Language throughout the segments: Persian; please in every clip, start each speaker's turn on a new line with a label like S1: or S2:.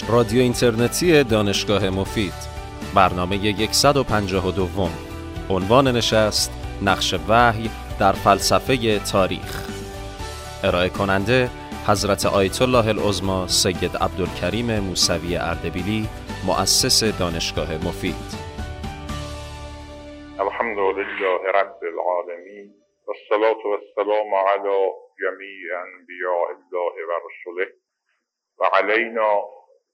S1: رادیو اینترنتی دانشگاه مفید، برنامه 152. عنوان نشست: نقش وحی در فلسفه تاریخ. ارائه کننده حضرت آیت الله العظمی سید عبدالکریم موسوی اردبیلی، مؤسس دانشگاه مفید.
S2: الحمد لله رب العالمین و الصلاة و السلام علی جمیع انبیاء الله و رسله و علینا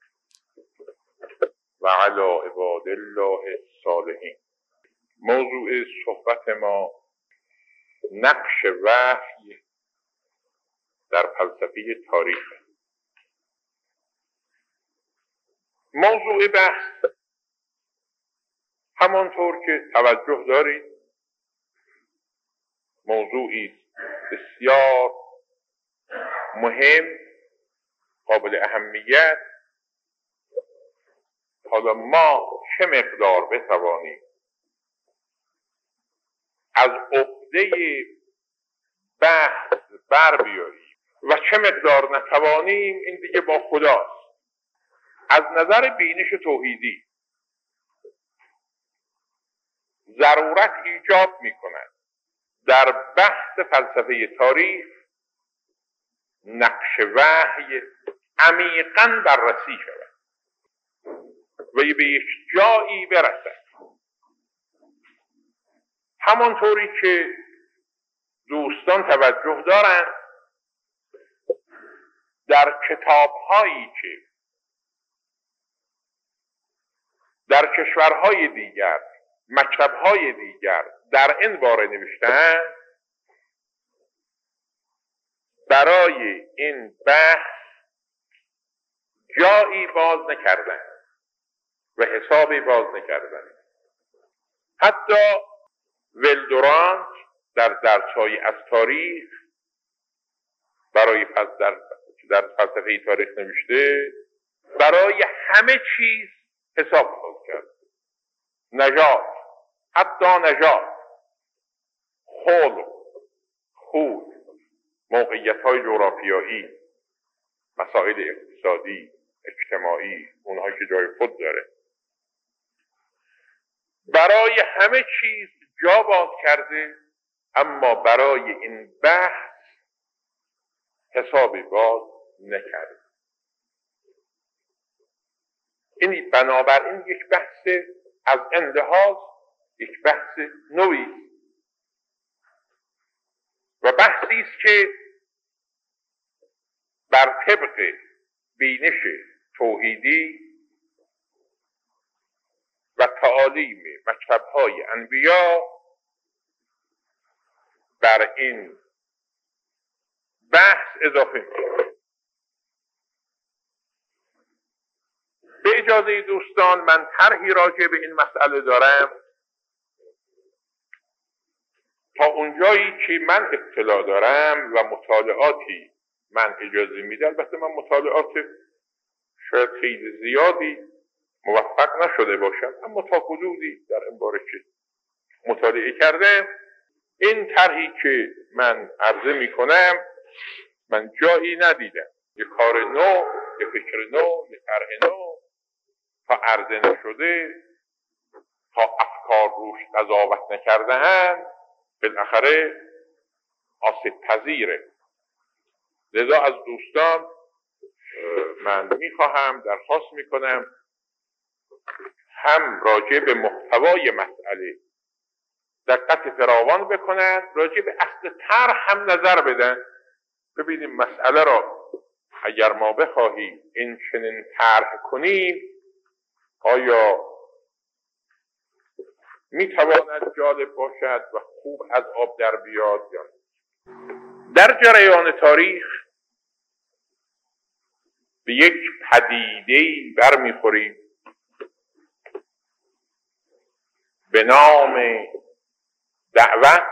S2: و علی عباد الله الصالحین. موضوع صحبت ما نقش وحی در فلسفه تاریخ. موضوع بحث همانطور که توجه دارید موضوعی بسیار مهم، قابل اهمیت. حالا ما چه مقدار بتوانیم از عهده بحث بر بیاییم و چه مقدار نتوانیم، این دیگه با خداست. از نظر بینش توحیدی ضرورت ایجاب می کند در بحث فلسفه تاریخ نقش وحی عمیقاً بررسی شود و به یک جایی برسد. همانطوری که دوستان توجه دارند در کتاب‌هایی که در کشورهای دیگر، مکتب‌های دیگر در این باره نوشته‌اند، برای این بحث جایی باز نکردند و حسابی باز نکردند. حتی ولدورانت در درس‌های از تاریخ برای در فلسفه تاریخ نوشته، برای همه چیز حساب باز کرد. نژاد، حتی نژاد، خلق، خوی، موقعیت‌های جغرافیایی، مسائل اقتصادی، اجتماعی، اونهایی که جای خود داره، برای همه چیز جا باز کرده، اما برای این بحث حسابی باز نکرده. این بنابراین یک بحث از این لحاظ یک بحث نوعی و بحثی است که بر طبق بینش توحیدی و تعالیم مکتب‌های انبیا بر این بحث اضافه می‌شود. به اجازه دوستان، من طرحی راجع به این مسئله دارم تا اونجایی که من اطلاع دارم و مطالعاتی من اجازه میده. البته من مطالعات شاید خیلی زیادی موفق نشده باشم، اما تا حدودی در این باره که مطالعه کردم، این طرحی که من عرضه میکنم من جایی ندیدم. یک کار نو، یک فکر نو، یک طرح نو تا عرضه نشده، تا افکار روش قضاوت نکرده‌اند، بالاخره آسیب پذیره. لذا از دوستان من میخواهم، درخواست میکنم هم راجع به محتوای مسئله دقت فراوان بکنند، راجع به اصل طرح هم نظر بدن، ببینیم مسئله را اگر ما بخواهیم این چنین طرح کنیم آیا میتواند جالب باشد و خوب از آب در بیاد یا نه. در جریان تاریخ به یک پدیده‌ای برمیخوریم به نام دعوت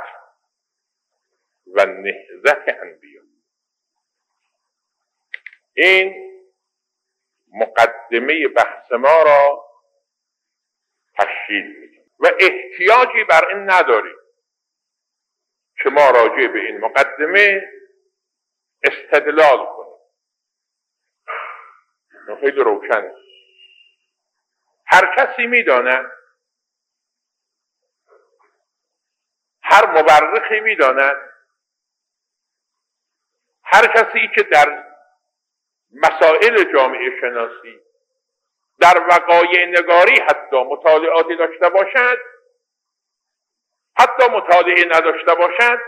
S2: و نهضت انبیا. این مقدمه بحث ما را تشکیل میده و احتیاجی بر این نداریم که ما راجع به این مقدمه استدلال کنیم. خیلی روشنه. هر کسی میداند، هر مورخی میداند، هر کسی که در مسائل جامعه شناسی، در وقایع نگاری حتی مطالعاتی داشته باشد، حتی مطالعه نداشته باشد،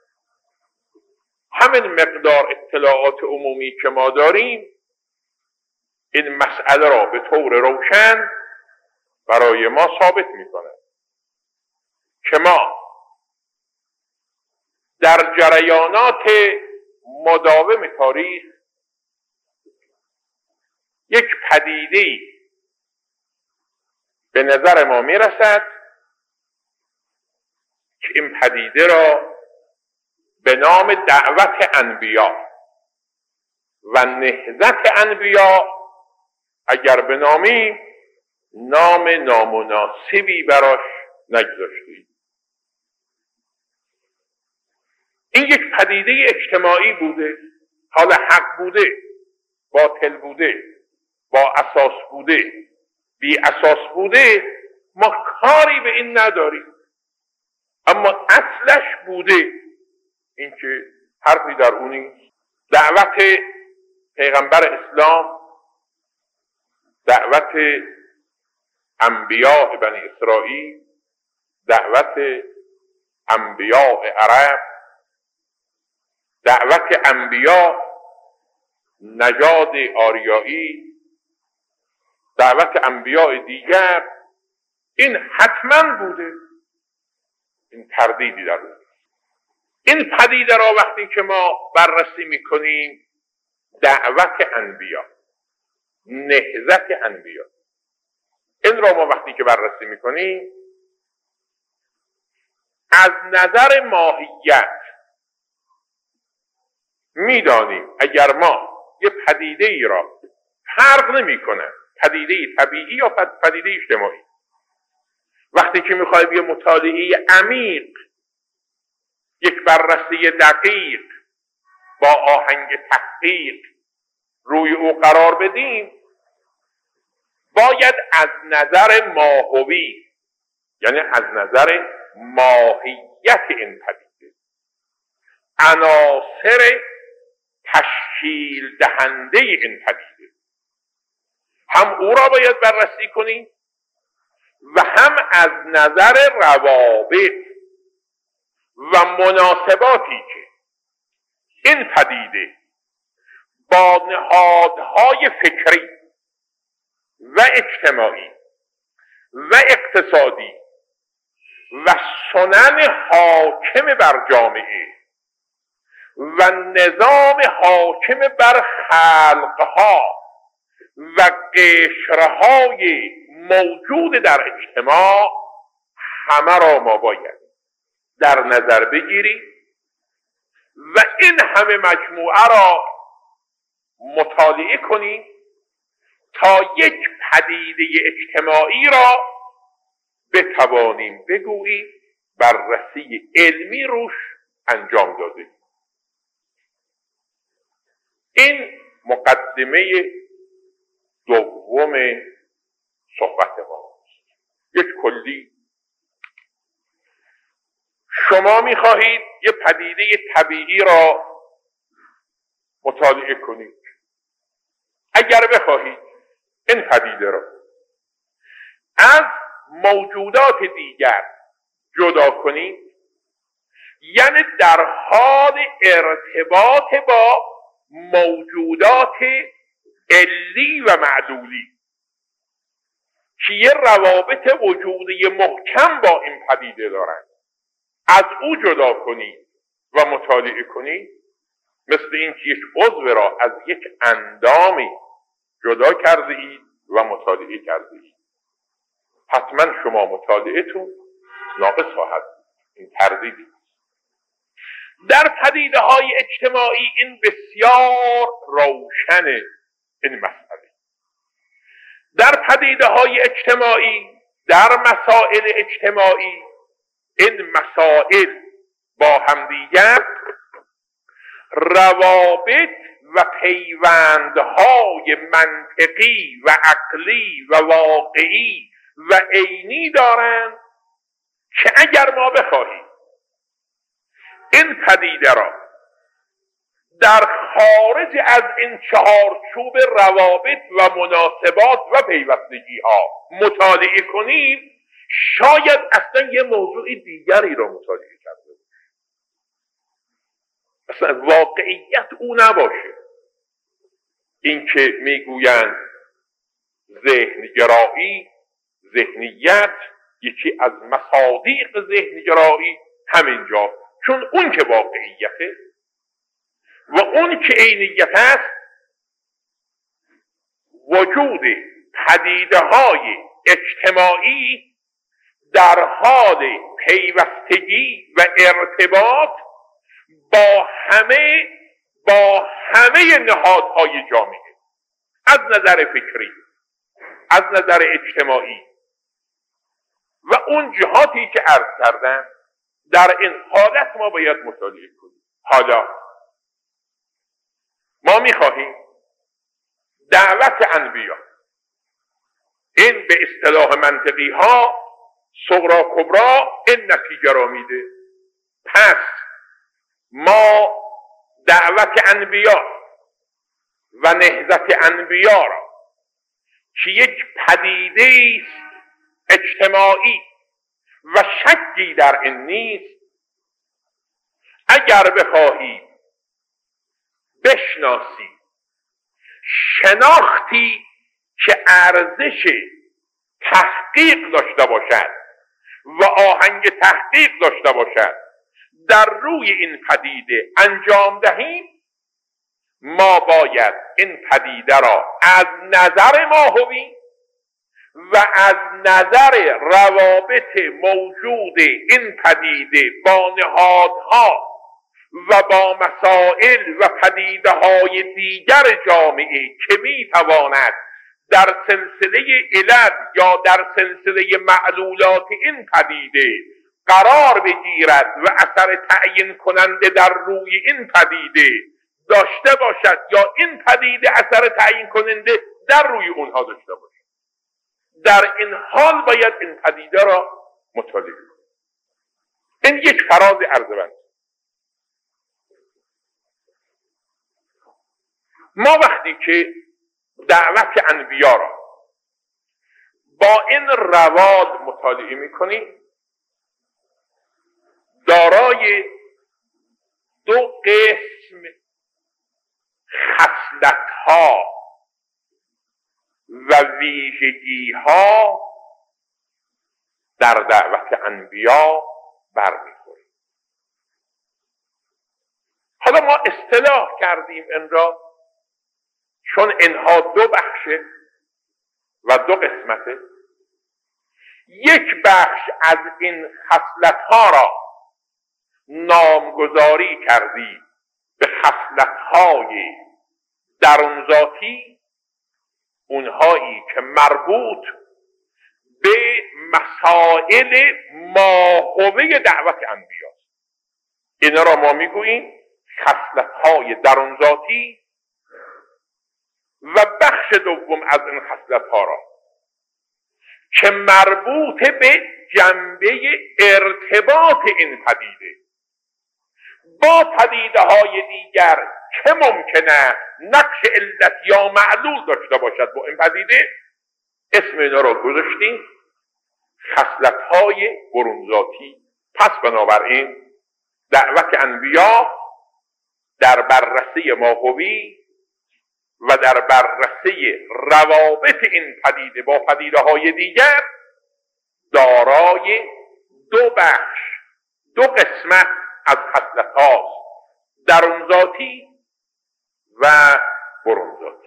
S2: همین مقدار اطلاعات عمومی که ما داریم این مسئله را به طور روشن برای ما ثابت می‌کند که ما در جریانات مداوم تاریخ یک پدیده‌ای به نظر ما میرسد که این پدیده را به نام دعوت انبیا و نهضت انبیا اگر بنامیم نام نامناسبی براش نگذاشتیم. این یک پدیده اجتماعی بوده، حالا حق بوده، باطل بوده، با اساس بوده، بی اساس بوده، ما کاری به این نداریم، اما اصلش بوده. این که حرفی در اونی دعوت پیغمبر اسلام، دعوت انبیاء بنی اسرائیل، دعوت انبیاء عرب، دعوت انبیاء نژاد آریایی، دعوت انبیاء دیگر، این حتما بوده، این تردیدی در اون. این پدیده را وقتی که ما بررسی میکنیم، دعوت انبیا، نهضت انبیا، این را ما وقتی که بررسی میکنیم از نظر ماهیت میدانیم اگر ما یه پدیده ای را فرق نمیکنه، پدیده طبیعی یا پدیده اجتماعی، وقتی که میخوایم یه مطالعه عمیق، یک بررسی دقیق با آهنگ تحقیق روی او قرار بدیم، باید از نظر ماهوی، یعنی از نظر ماهیت این پدیده، عناصر تشکیل دهنده این پدیده، هم او را باید بررسی کنیم و هم از نظر روابط و مناسباتی که این پدیده با نهادهای فکری و اجتماعی و اقتصادی و سنن حاکم بر جامعه و نظام حاکم بر خلقها و قشرهای موجود در اجتماع، همه را ما باید در نظر بگیریم و این همه مجموعه را مطالعه کنیم تا یک پدیده اجتماعی را بتوانیم بگوییم بررسی علمی روش انجام داده. این مقدمه دوم صحبت ماست. یک کلی، شما میخواهید یه پدیده طبیعی را مطالعه کنید. اگر بخواهید این پدیده را از موجودات دیگر جدا کنید، یعنی در حال ارتباط با موجودات علی و معلولی که یه روابط وجودی محکم با این پدیده دارند، از او جدا کنید و مطالعه کنید، مثل این که یک عضو را از یک اندامی جدا کرده اید و مطالعه کرده اید، حتما شما مطالعهتون ناقص خواهد. این تردیدی در پدیده های اجتماعی این بسیار روشن. این مسئله در پدیده های اجتماعی، در مسائل اجتماعی، این مسائل با همدیگر روابط و پیوندهای منطقی و عقلی و واقعی و عینی دارند که اگر ما بخواهیم این پدیده را در خارج از این چهارچوب روابط و مناسبات و پیوستگی ها مطالعه کنیم، شاید اصلا یه موضوع دیگری را مطالعه کرده باشیم، اصلا واقعیت او نباشه. این که میگویند ذهنگرایی، ذهنیت یکی از مصادیق ذهنگرایی همینجا، چون اون که واقعیته و اون که عینیت است، وجود پدیده های اجتماعی در حال پیوستگی و ارتباط با همه نهادهای جامعه، از نظر فکری، از نظر اجتماعی و اون جهاتی که عرض کردم، در این حالت ما باید مطالعه کنیم. حالا ما میخواهیم دعوت انبیا، این به اصطلاح منطقی ها صغرا کبرا، این نتیجه را میده. پس ما دعوت انبیا و نهضت انبیا را که یک پدیده است اجتماعی و شکی در این نیست، اگر بخواهیم بشناسیم، شناختی که ارزش تحقیق داشته باشد و آهنگ تحقیق داشته باشد، در روی این پدیده انجام دهیم، ما باید این پدیده را از نظر ماهوی و از نظر روابط موجود این پدیده با نهادها و با مسائل و پدیده های دیگر جامعه که می تواند در سلسله علل یا در سلسله معلولات این پدیده قرار بگیرد و اثر تعیین کننده در روی این پدیده داشته باشد، یا این پدیده اثر تعیین کننده در روی اونها داشته باشد، در این حال باید این پدیده را مطالعه کنیم. این یک فراز عرض. ما وقتی که دعوت انبیا را با این روال مطالعه میکنیم، دارای دو قسم خصلت‌ها و ویژگی‌ها در دعوت انبیا برمیخوریم. حالا ما اصطلاح کردیم این را، چون اینها دو بخشه و دو قسمته. یک بخش از این خصلت‌ها را نامگذاری کردیم به خصلت‌های درونذاتی، اونهایی که مربوط به مسائل ماهوه دعوت انبیاست. اینا را ما میگوییم خصلت‌های درونذاتی. و بخش دوم از این خصلت‌ها را که مربوط به جنبه ارتباط این پدیده با پدیده های دیگر که ممکنه نقش علت یا معلول داشته باشد با این پدیده، اسم اینا را گذاشتیم خصلت‌های برونذاتی. پس بنابراین دعوت انبیا در بررسی ماهوی و در بررسی روابط این پدیده با پدیده های دیگر دارای دو بخش، دو قسمت از خصلت هاست: درونذاتی و برونذاتی.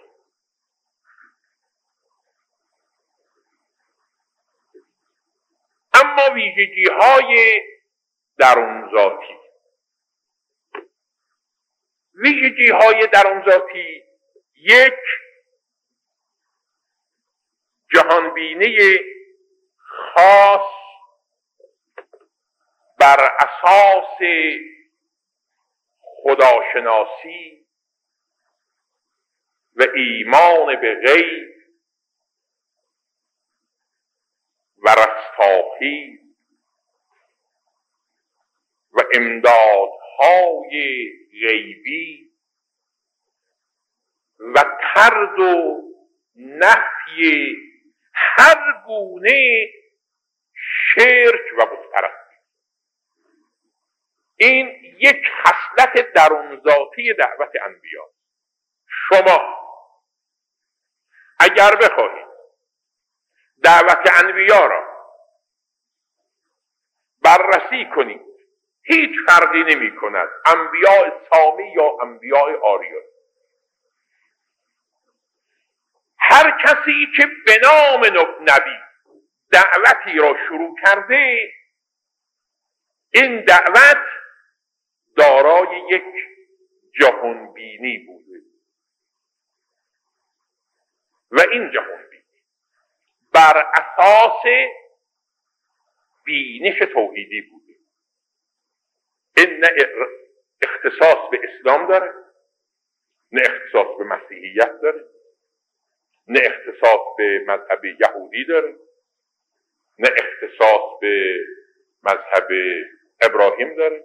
S2: اما ویژگی های درونذاتی، ویژگی های درونذاتی یک، جهانبینی خاص بر اساس خداشناسی و ایمان به غیب و رستاخیز و امدادهای غیبی و طرد و نفی هر گونه شرک و بتپرستی. این یک خصلت درون ذاتی دعوت انبیا. شما اگر بخواهید دعوت انبیا را بررسی کنید، هیچ فرقی نمی کند انبیاء سامی یا انبیاء آریایی. هر کسی که به نام نبی دعوتی را شروع کرده، این دعوت دارای یک جهانبینی بوده و این جهانبینی بر اساس بینش توحیدی بوده. این نه اختصاص به اسلام داره، نه اختصاص به مسیحیت داره، نه اختصاص به مذهب یهودی داره، نه اختصاص به مذهب ابراهیم داره.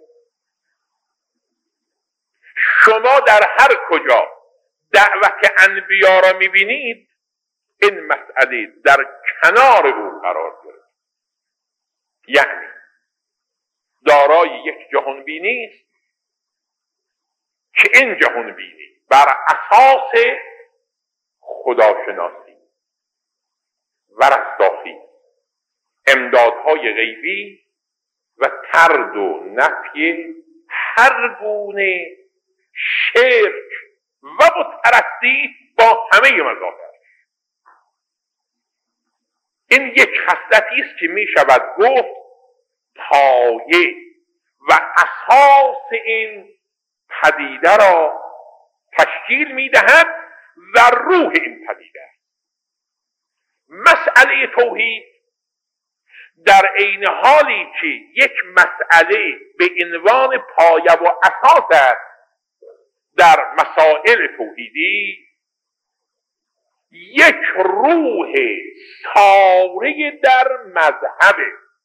S2: شما در هر کجا دعوت انبیا را میبینید، این مسئله در کنار او قرار گرفت، یعنی دارای یک جهانبینی است که این جهانبینی بر اساس خداشناسی و رستاخیز، امدادهای غیبی و طرد و نفی هر گونه شرک و بتپرستی با همه مظاهرش. این یک خصلتی است که می شود گفت پایه و اساس این پدیده را تشکیل می دهد و روح این پدیده است. مسئله توحید در عین حالی که یک مسئله به عنوان پایه و اساس است در مسائل توحیدی، یک روح ساره در مذهب.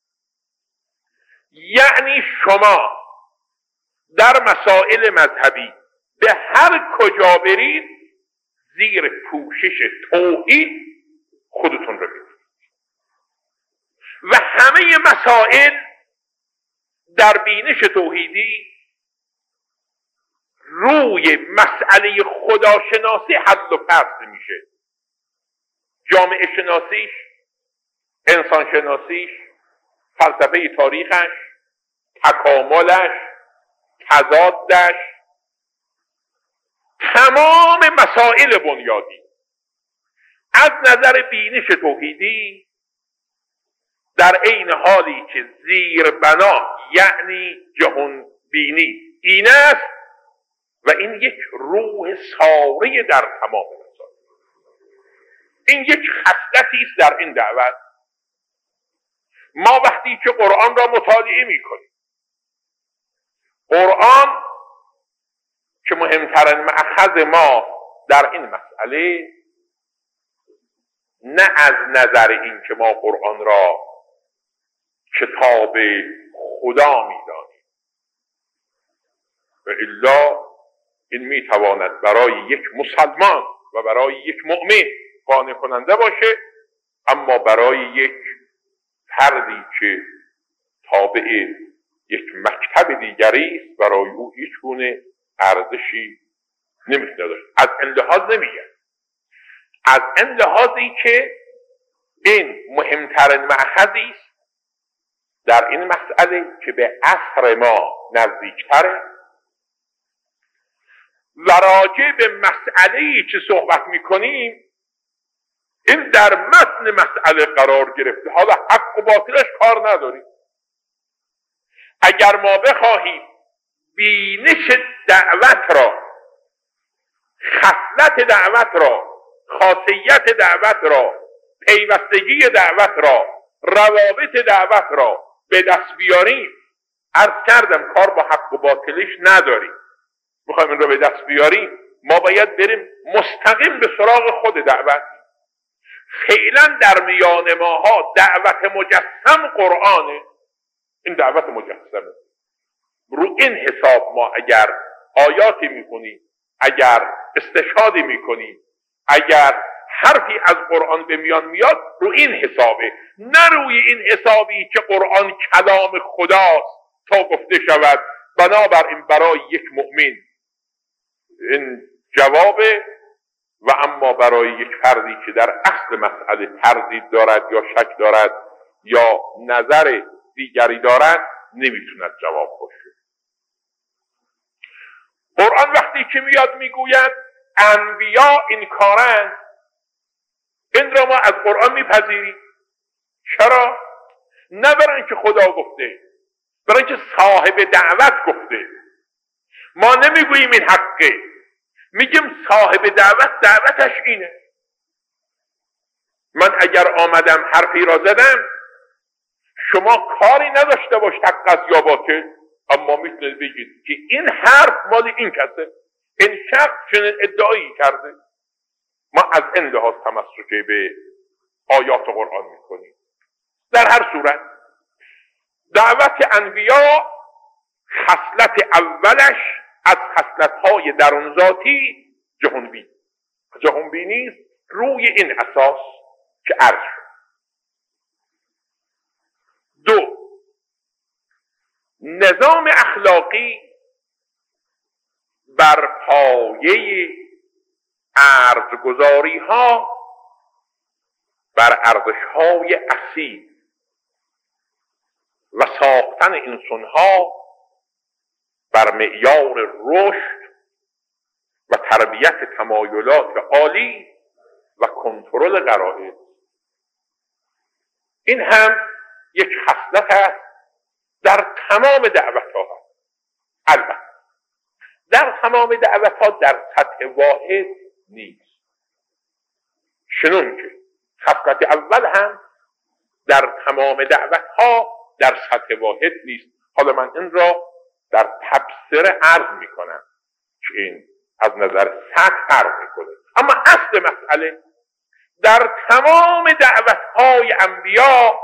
S2: یعنی شما در مسائل مذهبی به هر کجا برید، زیر پوشش توحید خودتون رو ببینید و همه مسائل در بینش توحیدی روی مسئله خداشناسی حل و فصل میشه. جامعه شناسیش، انسان شناسیش، فلسفه تاریخش، تکاملش، تضادش، تمام مسائل بنیادی از نظر بینش توحیدی در عین حالی که زیر بنا یعنی جهان بینی این است و این یک روح ساره در تمام مسائل. این یک خصلتی است در این دعوت. ما وقتی که قرآن را مطالعه می‌کنیم، قرآن که مهمترین مأخذ ما در این مسئله، نه از نظر این که ما قرآن را کتاب خدا می‌دانیم و الا این میتواند برای یک مسلمان و برای یک مؤمن قانع کننده باشه، اما برای یک فردی که تابع یک مکتب دیگری است برای او هیچ گونه ارزشی نمیتونه داشت. از این لحاظ نمیگه، از این لحاظی که این مهمترین مأخذی است در این مسئله که به عصر ما نزدیکتره و راجع به مسئله‌ای که صحبت میکنیم این در متن مسئله قرار گرفته. حالا حق و باطلش کار نداریم. اگر ما بخواهیم بینش دعوت را، خصلت دعوت را، خاصیت دعوت را، پیوستگی دعوت را، روابط دعوت را به دست بیاریم، عرض کردم کار با حق و باطلش نداریم. میخوایم این را به دست بیاریم، ما باید بریم مستقیم به سراغ خود دعوت. فعلا در میان ماها دعوت مجسم قرآنه. این دعوت مجسمه. رو این حساب ما اگر آیاتی میکنیم، اگر استشهادی میکنیم، اگر حرفی از قرآن به میان میاد، رو این حسابه، نه روی این حسابی که قرآن کلام خداست تا گفته شود بنابراین برای یک مؤمن این جوابه، و اما برای یک فردی که در اصل مسئله تردید دارد یا شک دارد یا نظر دیگری دارد نمیتوند جواب باشه. قرآن وقتی که میاد میگوید انبیا این کارن، این را ما از قرآن میپذیریم. چرا؟ نه برای اینکه خدا گفته، برای اینکه صاحب دعوت گفته. ما نمیگوییم این حقه، میگیم صاحب دعوتش اینه. من اگر آمدم حرفی را زدم، شما کاری نداشته باش حق است یا باطل، اما میتونید بگید که این حرف مال این کسه، این شخص چنین ادعایی کرده. ما از این لحاظ تمسک به آیات قرآن میکنیم. در هر صورت دعوت انبیا خصلت اولش از خصلت‌های درونذاتی جهانبینی است، روی این اساس که عرض شد. 2. نظام اخلاقی بر پایه ارزگذاری‌ها بر ارزش‌های اصیل و ساختن انسان‌ها بر معیار رشد و تربیت تمایلات عالی و کنترل غرایز. این هم یک خصلت است در تمام دعوت‌ها. البته در تمام دعوت‌ها در سطح واحد نیست، چنون که خصلت اول هم در تمام دعوت‌ها در سطح واحد نیست. حالا من این را در تبصره عرض میکنم که این از نظر سطح عرض میکنه، اما اصل مسئله در تمام دعوت‌های انبیا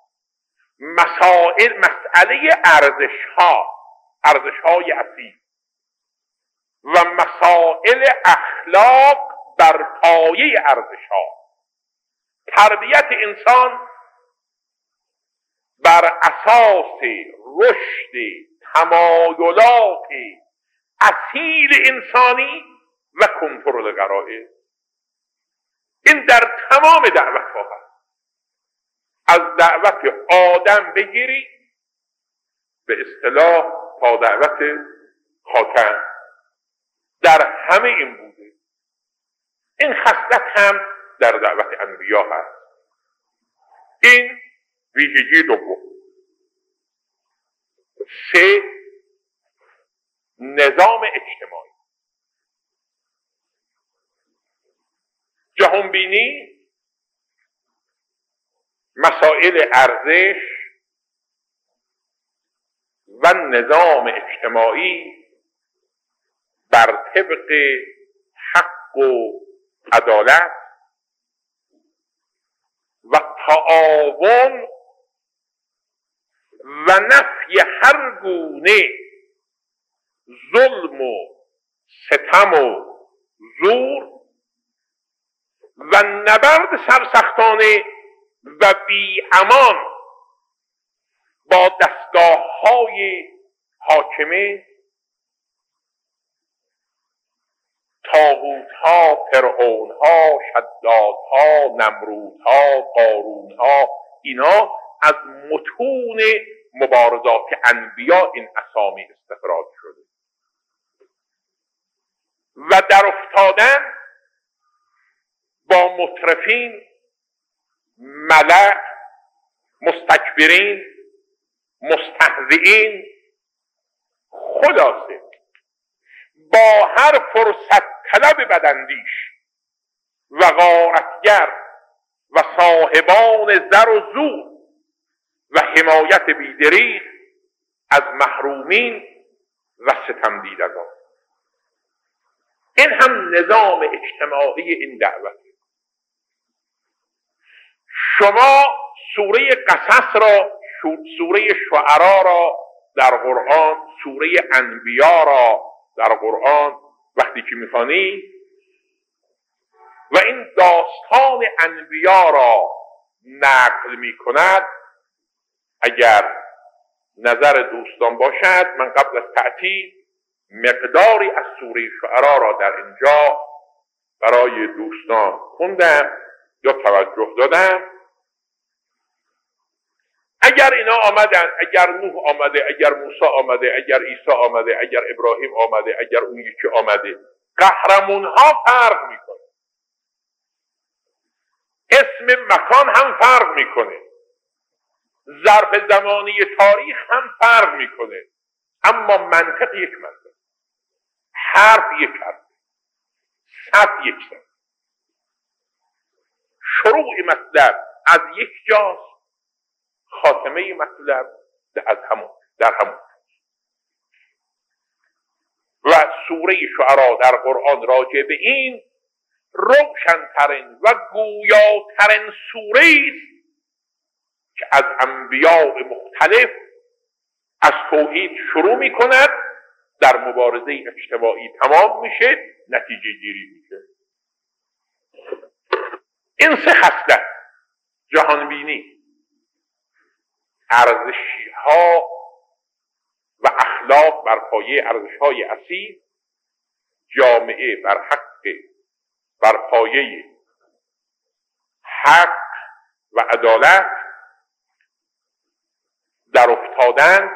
S2: مسئله ارزش‌های اصیل و مسائل اخلاق بر پایه ارزش‌ها، تربیت انسان بر اساس رشد تمایلات اصیل انسانی و کنترل غرایز. این در تمام دعوت‌ها هست. از دعوت آدم بگیری به اصطلاح تا دعوت خاتم، در همه این بوده. این خصلت هم در دعوت انبیا هست. این ویژگی دوم. 3. نظام اجتماعی. جهانبینی مسائل ارزش و نظام اجتماعی بر طبق حق و عدالت و تعاون و نفی هر گونه ظلم و ستم و زور و نبرد سرسختانه و بی امان با دستگاه‌های حاکمه، طاغوت‌ها، فرعون‌ها، شدادها، نمرودها، قارون‌ها. اینا از متون مبارزات انبیا این اسامی استخراج شده و در افتادن با مترفین، ملأ، مستکبرین، مستهزئین، خلاصه با هر فرصت طلب بداندیش و غارتگر و صاحبان زر و زور و حمایت بیدریغ از محرومین و ستم دیدگان. این هم نظام اجتماعی این دعوت. شما سوره قصص را، سوره شعرا را در قرآن، سوره انبیا را در قرآن وقتی که میخوانی و این داستان انبیا را نقل میکند، اگر نظر دوستان باشد من قبل از تعطیل مقداری از سوره شعرا را در اینجا برای دوستان خوندم یا توجه دادم. اگر اینا آمدن، اگر نوح آمده، اگر موسی آمده، اگر عیسی آمده، اگر ابراهیم آمده، اگر اون یکی آمده، قهرمان‌ها فرق میکنه، اسم مکان هم فرق میکنه، ظرف زمانی تاریخ هم فرق میکنه، اما منطق یک منطق، حرف یک حرف، صف یک صف، شروع مطلب از یک جاست، خاتمه مطلب در همون. و سوره شعرا در قرآن راجع به این روشن‌ترین و گویاترین سوره است که از انبیاء مختلف از توحید شروع می کند، در مبارزه اجتماعی تمام میشه، نتیجه گیری میشه. این سه خصلت، جهانبینی، ارزشی ها و اخلاق بر پایه ارزش های اصیل، جامعه بر پایه حق و عدالت در افتادن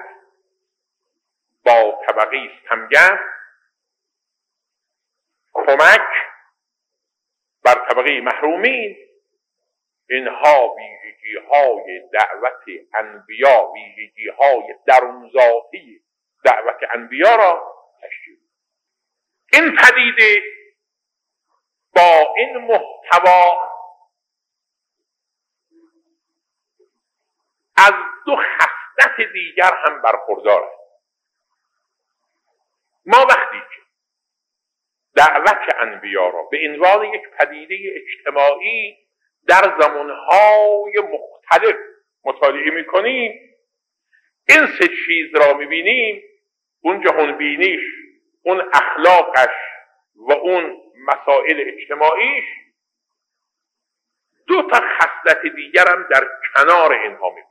S2: با طبقه ستمگر، کمک بر طبقه محرومین، اینها ویژگی های دعوت انبیا، ویژگی های درونذاتی دعوت انبیا را تشکیل. این پدیده با این محتوا از دو خصلت دیگر هم برخوردار است. ما وقتی که دعوت انبیا را به عنوان یک پدیده اجتماعی در زمانهای مختلف مطالعه میکنیم، این سه چیز را میبینیم، اون جهانبینیش، اون اخلاقش و اون مسائل اجتماعیش، دو تا خصلت دیگر هم در کنار اینها میبینیم.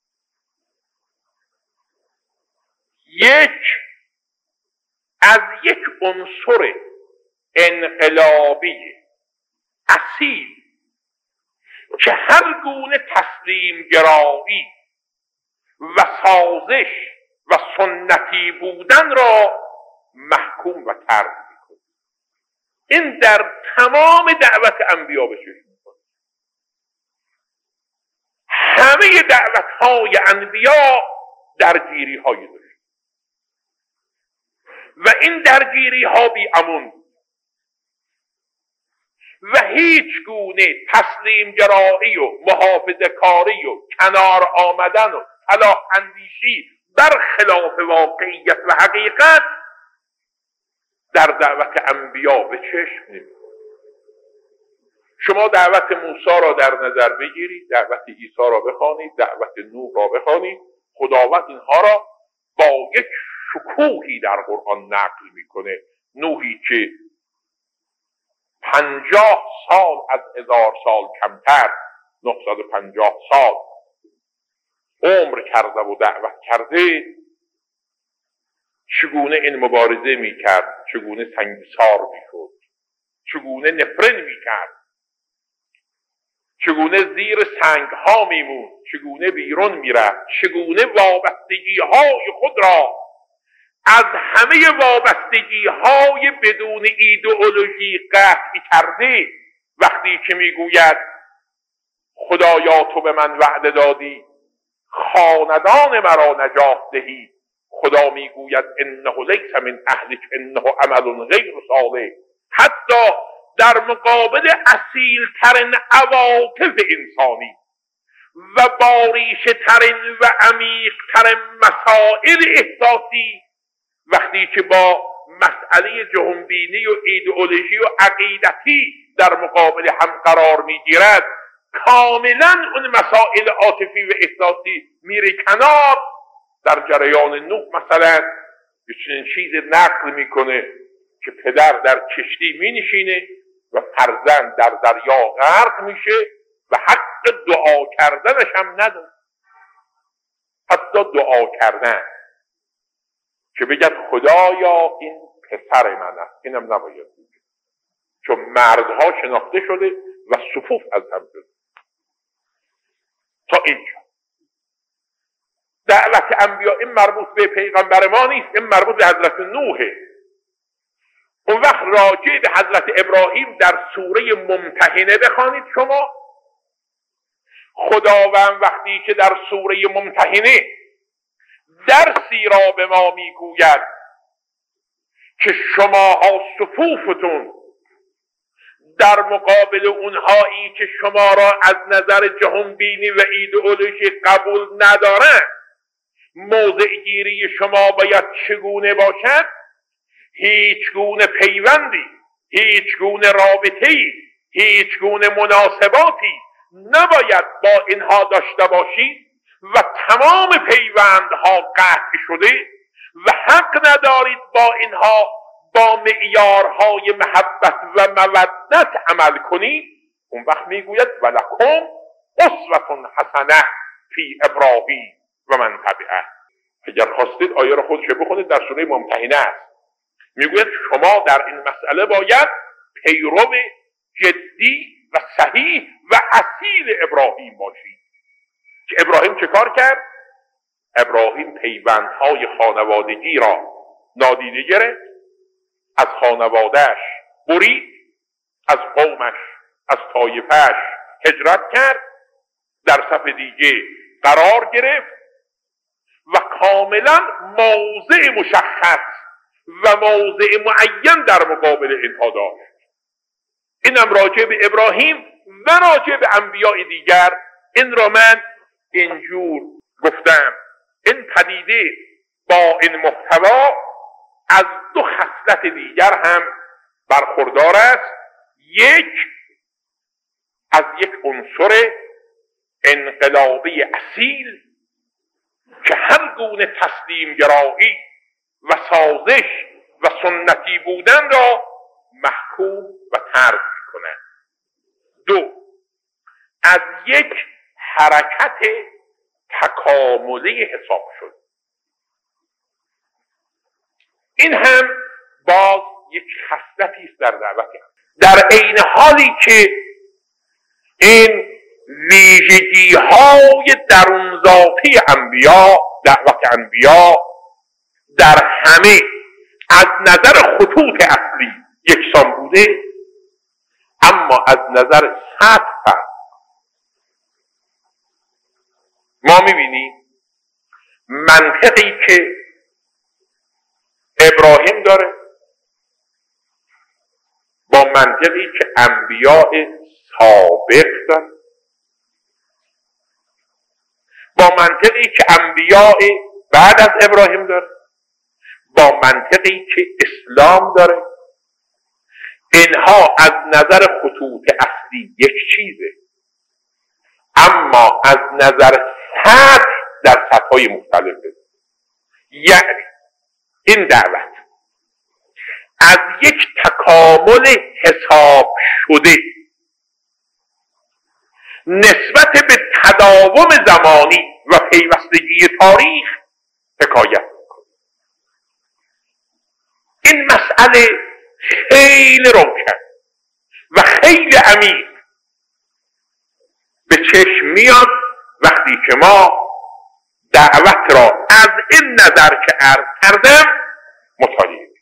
S2: یک، از یک عنصر انقلابی اصیل که هر گونه تسلیم گرایی و سازش و سنتی بودن را محکوم و طرد میکنه. این در تمام دعوت انبیا به چشم میکنه. همه دعوت های انبیا درگیری های داشت و این درگیری ها بی امون و هیچ گونه تسلیم گرایی و محافظه کاری و کنار آمدن و صلاح اندیشی برخلاف واقعیت و حقیقت در دعوت انبیا به چشم نمی‌خورد. شما دعوت موسی را در نظر بگیرید، دعوت عیسی را بخوانید، دعوت نوح را بخوانید، خداوند اینها را با یک شکوهی در قرآن نقل میکنه. نوحی که 50 سال از 1000 سال کمتر، 950 سال عمر کرده و دعوت کرده، چگونه این مبارزه میکرد، چگونه سنگسار میشد، چگونه نفرین میکرد، چگونه زیر سنگ ها میموند، چگونه بیرون میرفت، چگونه وابستگی های خود را از همه وابستگی های بدون ایدئولوژی قطع کرده. وقتی که میگوید خدایا تو به من وعده دادی خاندان مرا نجات دهی، خدا میگوید انه لیس من اهلک انه عمل غیر صالح. حتی در مقابل اصیل ترین عواطف انسانی و باریش ترین و عمیق ترین مسائل احساسی، وقتی که با مسئله جهانبینی و ایدئولوژی و عقیدتی در مقابل هم قرار میگیرد، کاملا اون مسائل عاطفی و احساسی میره کنار. در جریان نوح مثلا یه چنین چیز نقل میکنه که پدر در کشتی مینشینه و فرزند در دریا غرق میشه و حق دعا کردنش هم نداره، حتی دعا کردن که بگد خدایا این پسر من است، اینم نباید بود، چون مردها شناخته شده و صفوف از هم شده. تا اینجا دعوت انبیا این مربوط به پیغمبر ما نیست، این مربوط به حضرت نوحه. اون وقت راجع به حضرت ابراهیم در سوره ممتحنه بخوانید شما. خداوند وقتی که در سوره ممتحنه درسی را به ما میگوید که شماها صفوفتون در مقابل اونهایی که شما را از نظر جهانبینی و ایدئولوژی قبول ندارن، موضع گیری شما باید چگونه باشد؟ هیچ گونه پیوندی، هیچ گونه رابطه‌ای، هیچ گونه مناسباتی نباید با اینها داشته باشید و تمام پیوندها قطع شده و حق ندارید با اینها با معیارهای محبت و مودت عمل کنید. اون وقت میگوید ولکم اسوة حسنة فی ابراهیم و من تبعه. اگر خواستید آیه را خودش بخونید، در سوره ممتحنه است. میگوید شما در این مسئله باید پیرو جدی و صحیح و اصیل ابراهیم باشید. که ابراهیم چه کار کرد؟ ابراهیم پیوندهای خانوادگی را نادیده گرفت، از خانوادهش برید، از قومش، از طایفهش هجرت کرد، در صف دیگه قرار گرفت و کاملا موضع مشخص و موضع معین در مقابل اینها داشت. اینم راجع به ابراهیم و راجع به انبیاء دیگر. این را من اینجور گفتم. این پدیده با این محتوا از دو خصلت دیگر هم برخوردار است. یک، از یک عنصر انقلابی اصیل که هر گونه تسلیم گرایی و سازش و سنتی بودن را محکوم و طرد می‌کند. دو، از یک حرکت تکاملی حساب شد. این هم باز یک خصلتی است در دعوت. در عین حالی که این ویژگی‌های درون ذاتی انبیا، دعوت انبیا در همه از نظر خطوط اصلی یکسان بوده، اما از نظر سطح ما می‌بینیم منطقی که ابراهیم داره با منطقی که انبیاء سابق داره، با منطقی که انبیاء بعد از ابراهیم داره، با منطقی که اسلام داره. اینها از نظر خطوط اصلی یک چیزه، اما از نظر سطح در سطح‌های مختلفه. یعنی این دعوت از یک تکامل حساب شده نسبت به تداوم زمانی و پیوستگی تاریخ حکایت می‌کند. این مسئله خیلی روشن و خیلی عمیق به چشم میاد وقتی که ما دعوت را از این نظر که عرض کردم مطالعه کنیم.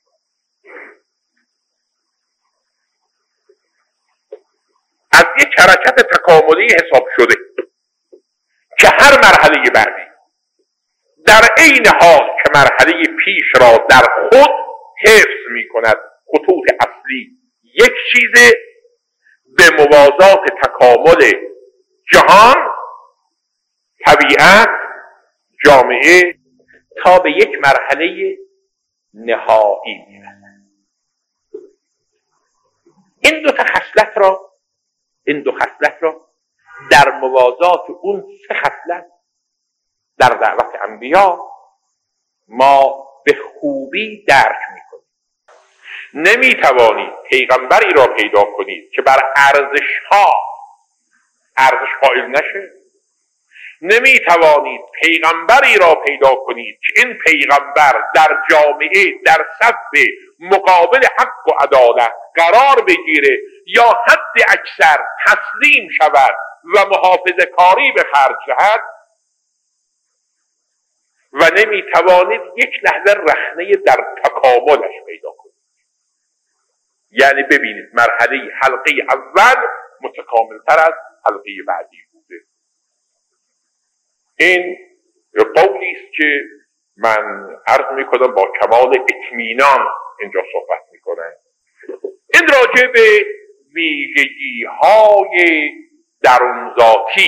S2: از یک حرکت تکاملی حساب شده که هر مرحله بعدی در عین حال که مرحله پیش را در خود حفظ می کند، خطوط اصلی یک چیزه، به موازات تکامل جهان، طبیعت، جامعه، تا به یک مرحله نهایی میرسد. این دو خصلت را در موازات اون 3 خصلت در دعوت انبیا ما به خوبی درک میکنیم. نمیتوانید پیغمبری را پیدا کنید که بر ارزش قائل نشه. نمیتوانید پیغمبری را پیدا کنید که این پیغمبر در جامعه در صف مقابل حق و عدالت قرار بگیره یا حد اکثر تسلیم شود و محافظه کاری به خرج دهد، و نمیتوانید یک لحظه رخنه در تکاملش پیدا کنید. یعنی ببینید مرحله حلقه اول متکاملتر از حلقه بعدی بوده. این قولی است که من عرض میکنم با کمال اطمینان اینجا صحبت میکنم. این راجع به ویژگی‌های درونذاتی،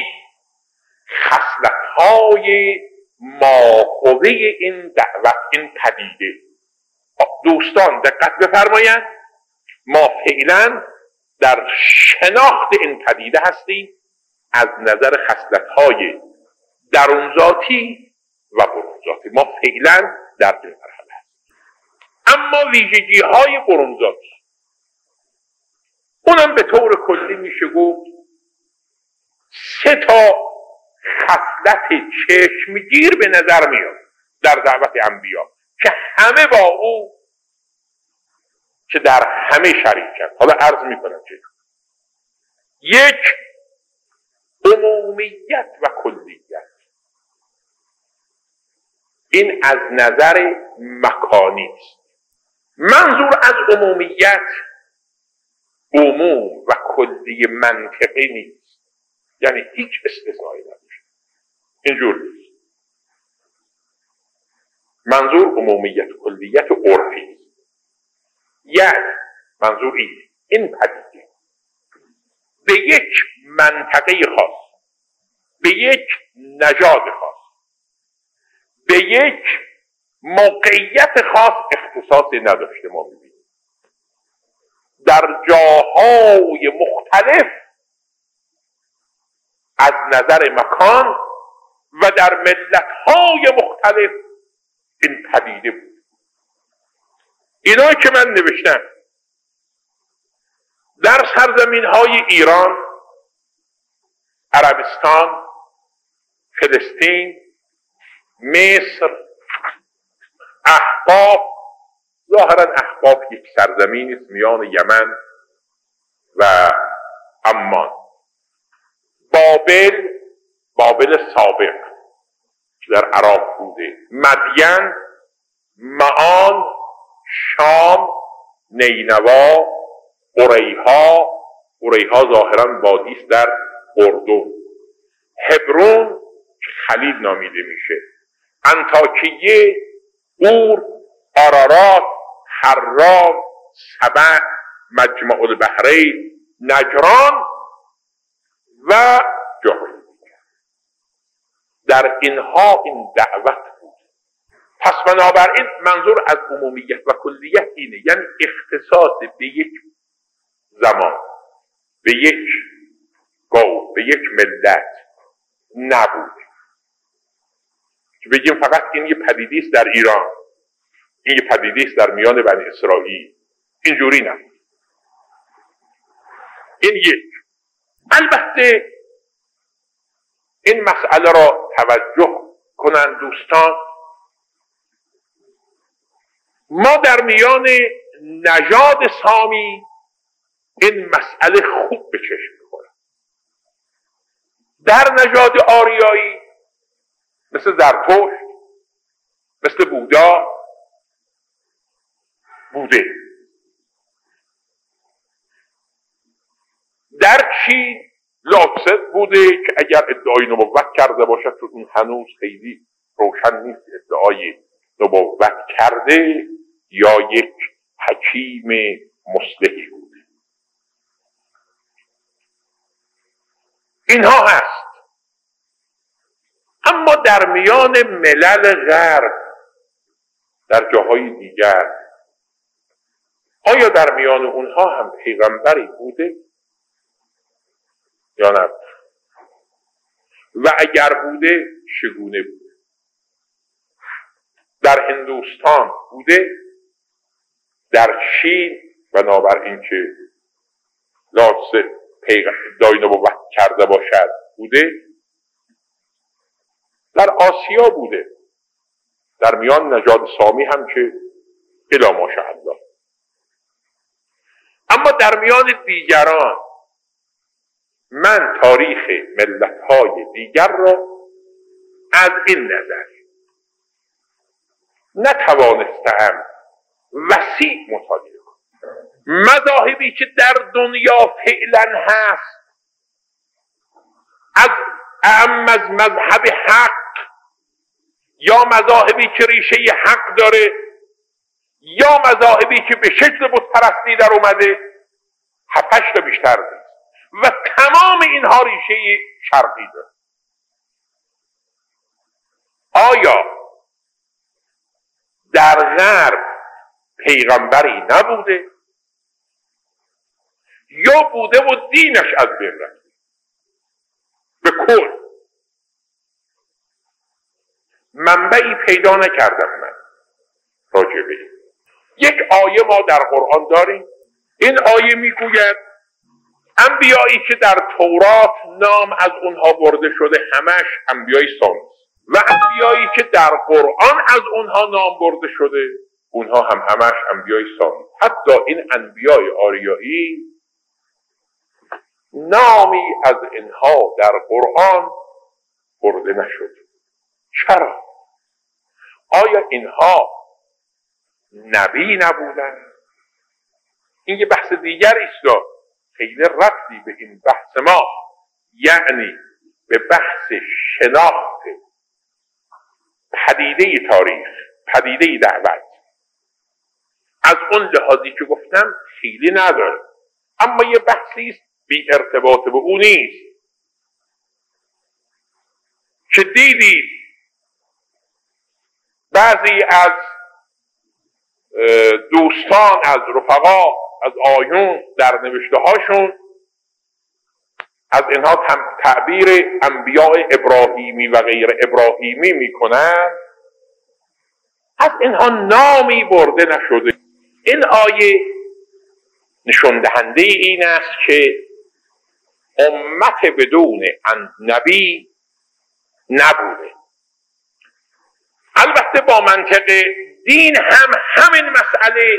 S2: خصلت‌های ماخوذه این دعوت، این پدیده. دوستان دقت بفرمایند، ما فعلا در شناخت این پدیده هستیم از نظر خصلت‌های درونذاتی و برونذاتی. ما فعلا در این مرحله هستیم. اما ویژگی‌های برونذاتی، اونم به طور کلی میشه گفت 3 تا خصلت چشمگیر به نظر میاد در دعوت انبیا که همه با او، که در همه شریکن. حالا عرض میکنم چه. 1 عمومیت و کلیت. این از نظر مکانی است. منظور از عمومیت عموم و کلی منطقی نیست، یعنی هیچ استثنایی نداره. اینجور نیست. منظور عمومیت کلیت عرفی است. یعنی منظور این پدیده به یک منطقه خاص، به یک نژاد خاص، به یک موقعیت خاص اختصاصی نداشته. ما می‌بینیم در جاهای مختلف از نظر مکان و در ملت‌های مختلف این پدیده بود. اینایی که من نوشتم در سرزمین‌های ایران، عربستان، فلسطین، مصر، احباب، ظاهرا احباب یک سرزمینی است میان یمن و عمان، بابل سابق که در عراق بوده، مدین، معان، شام، نینوا، قریها ظاهرا وادی است در اردن، هبرون که خلیل نامیده میشه، انطاکیه، اور، آرارات، حرام، سبع، مجمع البحرین، نجران و جهر. در اینها این دعوت بود. پس بنابراین منظور از عمومیت و کلیت اینه، یعنی اختصاص به یک زمان، به یک قوم، به یک ملت نبود که بگیم فقط این یه پدیده است در ایران، این یه پدیده است در میان بنی اسرائیل. اینجوری نبود. این یک. البته این مسئله را توجه کنند دوستان، ما در میان نژاد سامی این مسئله خوب به چشم می‌خورد. در نژاد آریایی مثل زرتشت، مثل بودا بوده. در چین لاکسه بوده که اگر ادعای نبوت کرده باشد، چون اون هنوز خیلی روشن نیست ادعای نبوت کرده یا یک حکیم مصلحی بوده. اینها هست. اما در میان ملل غرب در جاهای دیگر، آیا در میان اونها هم پیغمبری بوده یا نه؟ و اگر بوده چگونه بوده؟ در هندوستان بوده، در چین بنابراین که لازم ادعای نبوت کرده باشد بوده، در آسیا بوده، در میان نژاد سامی هم که الا ماشاءالله. اما در میان دیگران من تاریخ ملت‌های دیگر را از این نظر نتوانستم وسیع مطالعه کنم. مذاهبی که در دنیا فعلا هست، از اعم از مذهب حق یا مذاهبی که ریشه حق داره یا مذاهبی که به شکل بت پرستی در اومده، 7-8 تا بیشتر نیست و تمام اینها ریشه شرقی داره. آیا در غرب پیغمبری نبوده یا بوده و دینش از بین رفته؟ به کل منبعی پیدا نکردم من راجبه. یک آیه ما در قرآن داریم، این آیه میگوید انبیایی که در تورات نام از اونها برده شده همش انبیای سامی و انبیایی که در قرآن از اونها نام برده شده اونها هم همش انبیای سامی. حتی این انبیای آریایی نامی از اینها در قرآن برده نشده. چرا؟ آیا اینها نبی نبودن؟ این یه بحث دیگر است، خیلی ربطی به این بحث ما، یعنی به بحث شناخت پدیده تاریخ، پدیده دعوت، از اون لحاظی که گفتم خیلی نداره، اما یه بحثی است بی ارتباط به اون نیست. که دیدید بعضی از دوستان، از رفقا، از آیون در نوشته هاشون از اینها تعبیر انبیاء ابراهیمی و غیر ابراهیمی میکنن، از اینها نامی برده نشده. این آیه نشون دهنده این است که امت بدون نبی نبوده. البته با منطق دین هم همین مسئله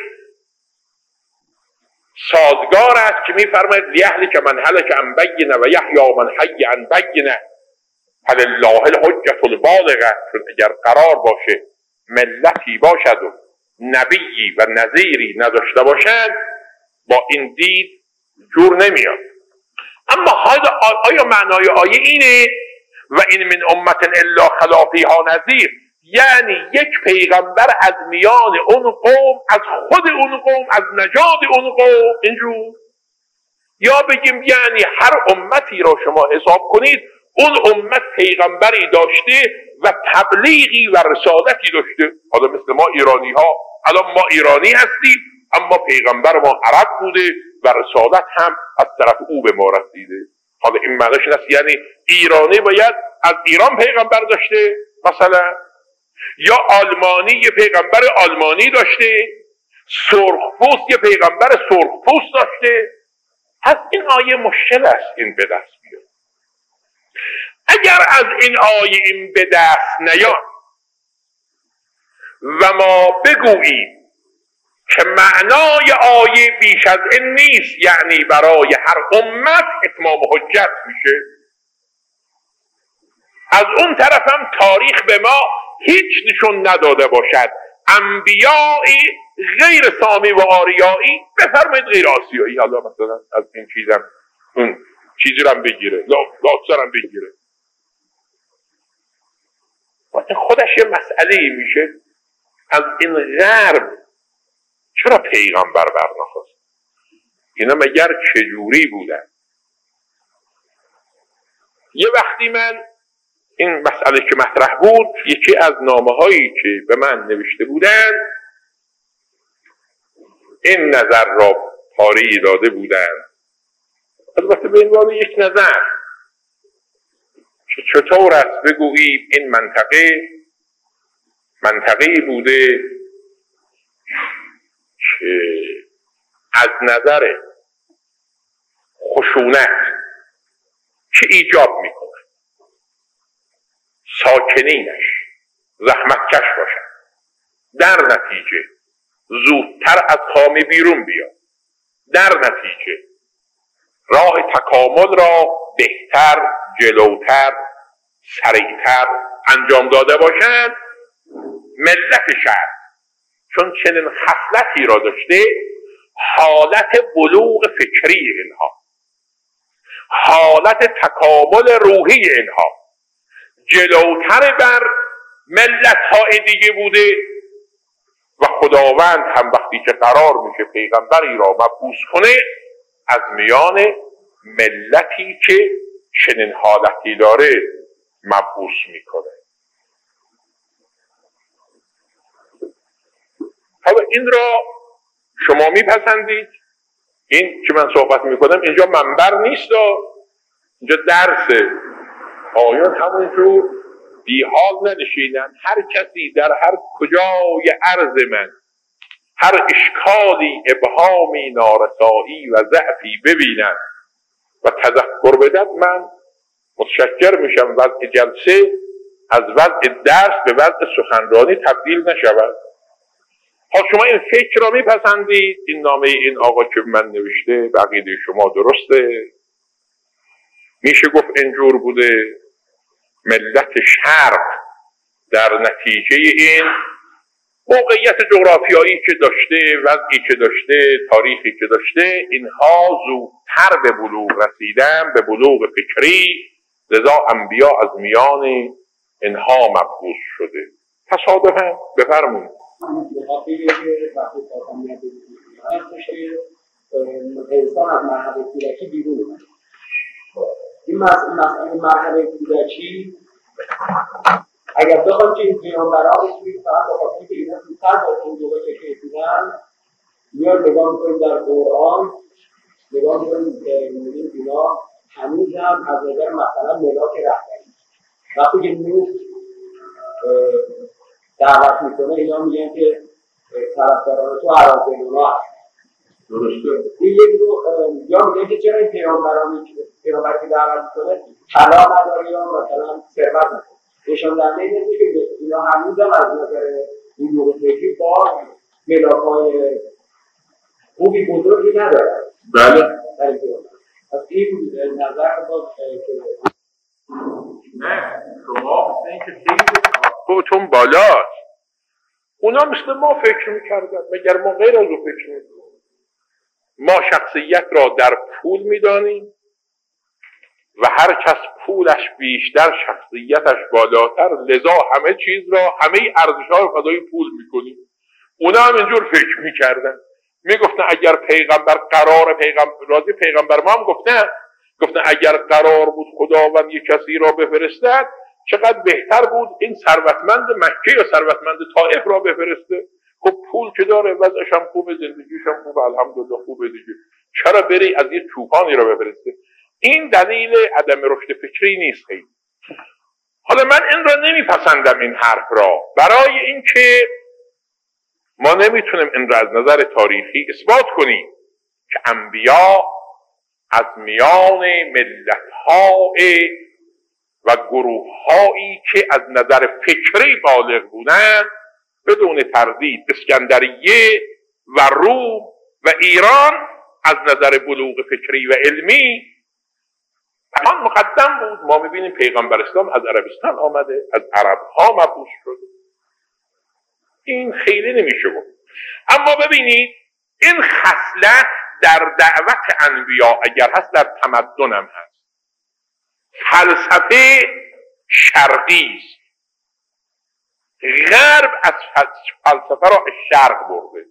S2: سازگار است که میفرماید لیهلک من هلک عن بینه و یحیی من حی عن بینه فلله الحجة البالغه. چون اگر قرار باشه ملتی باشد و نبیی و نظیری نداشته باشد با این دید جور نمیاد. اما آیا معنای آیه اینه و این من امت الا خلا فیها نذیر، یعنی یک پیغمبر از میان اون قوم، از خود اون قوم، از نژاد اون قوم اینجور؟ یا بگیم یعنی هر امتی را شما حساب کنید اون امت پیغمبری داشته و تبلیغی و رسالتی داشته. حالا مثل ما ایرانی ها، الان ما ایرانی هستیم اما پیغمبر ما عرب بوده و رسالت هم از طرف او به ما رسیده. حالا این معنیش است یعنی ایرانی باید از ایران پیغمبر داشته مثلا، یا آلمانی یه پیغمبر آلمانی داشته، سرخپوست یه پیغمبر سرخپوست داشته. از این آیه مشکل است این به دست بیاد. اگر از این آیه این به دست نیاد و ما بگوییم که معنای آیه بیش از این نیست، یعنی برای هر امت اتمام حجت میشه، از اون طرف هم تاریخ به ما هیچ نشون نداده باشد انبیایی غیر سامی و آریایی، بفرمایید غیر آسیایی، حالا مثلا از این چیزم اون چیزی رو هم بگیره، لاتسر هم بگیره، این خودش یه مسئله میشه. از این غرب چرا پیغمبر برنخواست؟ اینا مگر چجوری بودن؟ یه وقتی من این مسئله که مطرح بود، یکی از نامه‌هایی که به من نوشته بودند این نظر را پاره داده بودند. البته به عنوان یک نظر که چطور است بگوییم این منطقه‌ای بوده که از نظر خشونت که ایجاب میکنه ساکنینش زحمتکش باشن، در نتیجه زودتر از خامه بیرون بیاد، در نتیجه راه تکامل را بهتر، جلوتر، سریعتر انجام داده باشند. ملت شهر چون چنین خصلتی را داشته، حالت بلوغ فکری اینها، حالت تکامل روحی اینها جلوتر بر ملت‌های دیگه بوده و خداوند هم وقتی که قرار میشه پیغمبری را مبعوث کنه، از میان ملتی که چنین حالتی داره مبعوث میکنه. حالا این را شما میپسندید؟ این که من صحبت میکنم اینجا منبر نیست، اینجا درسه. آیان همونجور بی حال ننشینن. هر کسی در هر کجای عرض من هر اشکالی، ابهامی، نارسایی و ضعفی ببینن و تذکر بدد، من متشکر میشم وضع جلسه از وضع درس به وضع سخنرانی تبدیل نشود. شما این فکر را میپسندید؟ این نامه این آقا که من نوشته به عقیده شما درسته؟ میشه گفت اینجور بوده؟ ملت شرق در نتیجه این موقعیت جغرافیایی که داشته، وضعی که داشته، تاریخی که داشته، اینها زودتر به بلوغ رسیدن، به بلوغ فکری، لذا انبیا از میان اینها مبعوث شده. تصادفاً بفرمایید.
S3: انسان از مرحله کودکی بیرون اومد. این مسئله مرحله کودکی اگر بخوام که این پیامبران اسمی فقط با خاطر که اینا زودتر با اون دوباره فکر کنن، یا نگاه میکنیم در قرآن، نگاه میکنیم که میبینیم اینا هنوز هم از نظر مثلا ملاک رهبری وقتی که نوح دعوت میکنه، اینا میگن که طرفداران تو اراذلونا هست. درسته. این یک رو یا میگن که چرا این پیامبری که دعوت میکنه طلا نداره یا مثلا ثروت نداره. نشان دهنده اینه که اینا هنوز هم از نظر این موقع فکری با ملاک‌های خوبی بزرگی نداره.
S2: بله.
S3: از این نظر با
S2: نه، شما مثل این که خیلی توتون بالاست. اونا مثل ما فکر میکردن، مگر ما غیر از او فکر میکنیم؟ ما شخصیت را در پول میدانیم و هر کس پولش بیشتر شخصیتش بالاتر، لذا همه چیز را، همه ارزش‌ها رو فدای پول میکنیم. اونا هم اینجور فکر میکردن، میگفتن اگر پیغمبر پیغمبر ما هم گفتن اگر قرار بود خداوند یک کسی را بفرستد، چقدر بهتر بود این ثروتمند مکه یا ثروتمند طائف را بفرسته. خب پول که داره، وضعش هم خوبه، زندگیش هم خوبه، الحمدلله خوبه دیگه، چرا بری از یه چوپانی را بفرسته؟ این دلیل عدم رشد فکری نیست خیلی. حالا من این را نمیپسندم، این حرف را، برای اینکه ما نمیتونیم این را از نظر تاریخی اثبات کنیم که انبیا از میان ملت‌های و گروه‌هایی که از نظر فکری بالغ بودند بدون تردید اسکندریه و روم و ایران از نظر بلوغ فکری و علمی تمام مقدم بود. ما میبینیم پیغمبر اسلام از عربستان آمده، از عرب‌ها مبعوث شده. این خیلی نمیشه گفت. اما ببینید این خصلت در دعوت انبیا اگر هست، در تمدن هم هست. فلسفه شرقی است، غرب از فلسفه را شرق برده.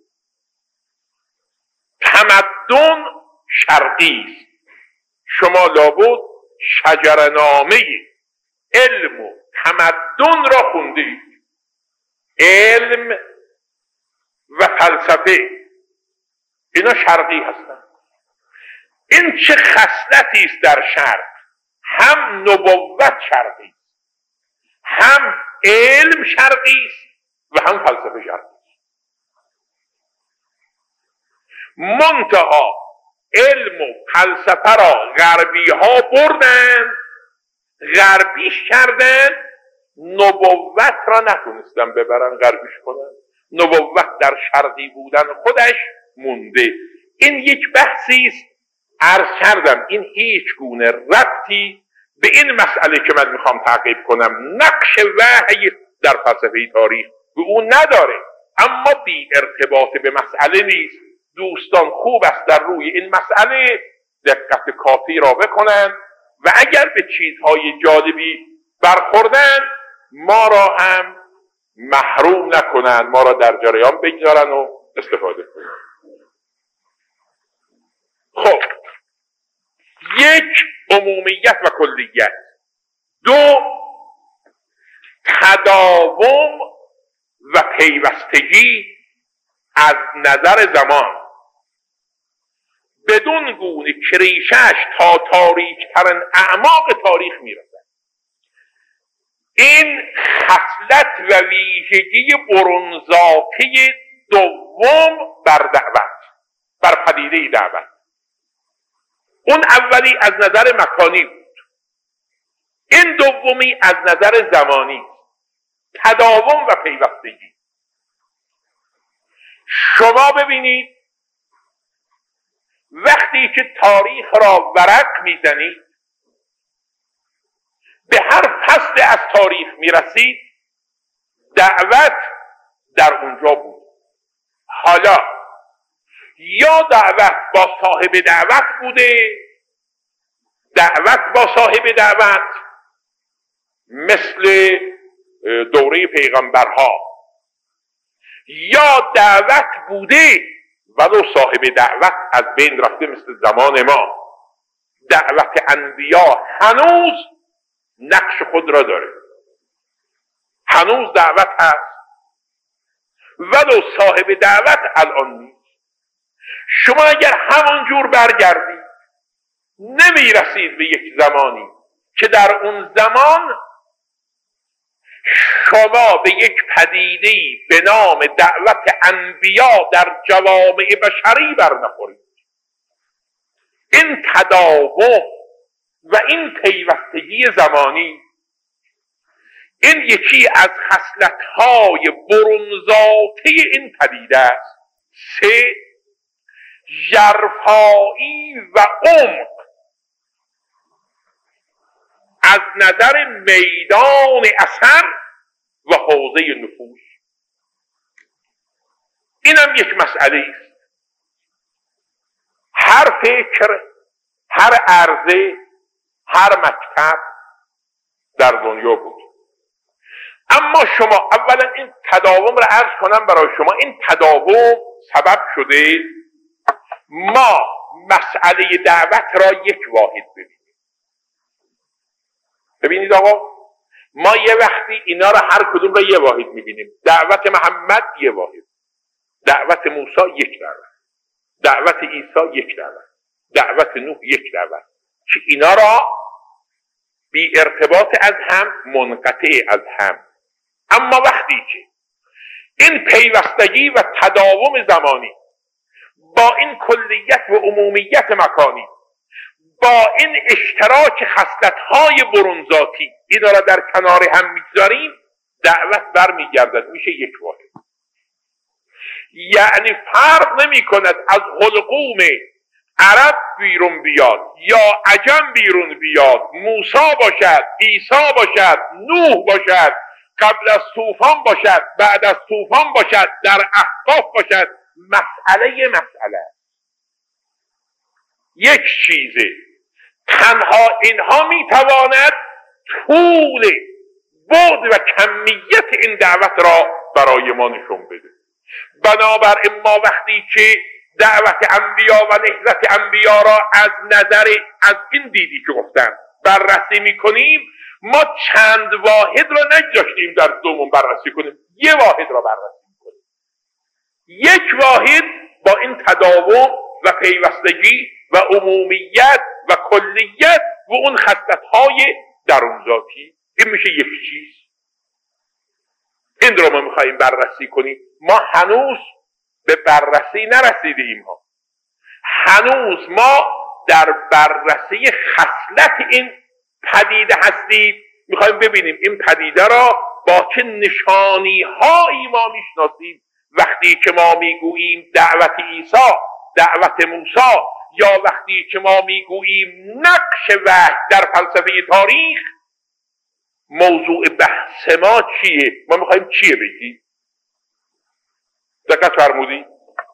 S2: تمدن شرقی است. شما لابد شجرنامه علم و تمدن را خوندید، علم و فلسفه اینا شرقی هستند. این چه خصلتی است در شرق، هم نبوت شرقی است، هم علم شرقی است و هم فلسفه شرقی است. منتها علم و فلسفه را غربی ها بردن، غربیش کردن، نبوت را نتونستن ببرن غربیش کنن. نبوت در شرقی بودن خودش مونده. این یک بحثی است، عرض کردم این هیچ گونه ربطی به این مسئله که من میخوام تعقیب کنم، نقش وحی در فلسفه تاریخ، به اون نداره، اما بی ارتباط به مسئله نیست. دوستان خوب است در روی این مسئله دقت کافی را بکنن و اگر به چیزهای جالبی برخوردن ما را هم محروم نکنن، ما را در جریان بگذارن و استفاده کنن. خب، یک، عمومیت و کلیت. دو، تداوم و پیوستگی از نظر زمان بدون گونه که ریشه‌اش تا تاریک‌ترین اعماق تاریخ میرسد. این خصلت و ویژگی برونزاتی دوم بر دعوت، بر پدیده دعوت. اون اولی از نظر مکانی بود، این دومی از نظر زمانی، تداوم و پیوستگی. شما ببینید وقتی که تاریخ را ورق میزنید، به هر فصل از تاریخ میرسید، دعوت در اونجا بود. حالا یا دعوت با صاحب دعوت بوده، دعوت با صاحب دعوت مثل دوره پیغمبرها، یا دعوت بوده ولو صاحب دعوت از بین رفته مثل زمان ما. دعوت انبیا هنوز نقش خود را داره، هنوز دعوت هست ولو صاحب دعوت الان نیست. شما اگر همون جور برگردید نمیرسید به یک زمانی که در اون زمان شما به یک پدیده‌ای به نام دعوت انبیا در جوامع بشری برنخورید. این تداوم و این پیوستگی زمانی، این یکی از خصلت‌های برونزاتی این پدیده است. سه، ژرفایی و عمق از نظر میدان اثر و حوزه نفوذ. اینم یک مسئله است. هر فکر، هر عرضه، هر مکتب در دنیا بود. اما شما اولا این تداوم را عرض کنم برای شما. این تداوم سبب شده ما مسئله دعوت را یک واحد ببینیم. ببینید آقا، ما یه وقتی اینا را هر کدوم را یه واحد میبینیم. دعوت محمد یه واحد، دعوت موسی یک دعوت، دعوت عیسی یک دعوت، دعوت نوح یک دعوت، که اینا را بی ارتباط از هم، منقطع از هم. اما وقتی که این پیوستگی و تداوم زمانی با این کلیت و عمومیت مکانی، با این اشتراک خصلت‌های برونزاتی، اینا را در کنار هم میگذاریم، دعوت برمیگردد میشه یک واحد. یعنی فرق نمی کند از حلقوم عرب بیرون بیاد یا عجم بیرون بیاد، موسی باشد، عیسی باشد، نوح باشد، قبل از طوفان باشد، بعد از طوفان باشد، در احقاف باشد، مسئله یک چیزه. تنها اینها میتواند طول، بعد و کمیت این دعوت را برای ما نشون بده. بنابراین ما وقتی که دعوت انبیا و نهضت انبیا را از نظر از این دیدی که گفتم بررسی میکنیم، ما چند واحد را نگذاشتیم در دومون بررسی کنیم، یه واحد را بررسی کنیم. یک واحد با این تداوم و پیوستگی و عمومیت و کلیت و اون خصلت‌های درونذاتی، این میشه یک چیز. این رو ما میخواییم بررسی کنیم. ما هنوز به بررسی نرسیدیم ها. هنوز ما در بررسی خصلت این پدیده هستیم. میخوایم ببینیم این پدیده را با چه نشانی هایی ما میشناسیم. وقتی که ما میگوییم دعوت عیسی، دعوت موسی، یا وقتی که ما میگوییم نقش وحی در فلسفه تاریخ، موضوع بحث ما چیه؟ ما میخوایم چیه بگیم؟ دقت فرمودی؟